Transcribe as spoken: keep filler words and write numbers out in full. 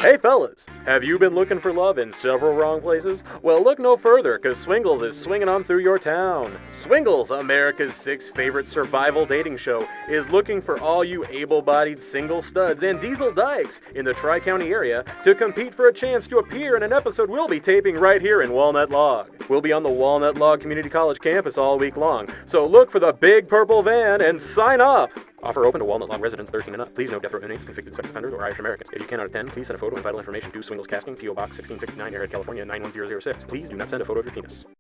Hey fellas, have you been looking for love in several wrong places? Well, look no further, cause Swingles is swinging on through your town. Swingles, America's sixth favorite survival dating show, is looking for all you able-bodied single studs and diesel dykes in the Tri-County area to compete for a chance to appear in an episode we'll be taping right here in Walnut Log. We'll be on the Walnut Log Community College campus all week long, so look for the big purple van and sign up! Offer open to Walnut Log residents thirteen and up. Please note death row inmates, convicted sex offenders, or Irish Americans. If you cannot attend, please send a photo and vital information to Swingles Casting, P O Box sixteen sixty-nine, Airhead, California nine one zero zero six. Please do not send a photo of your penis.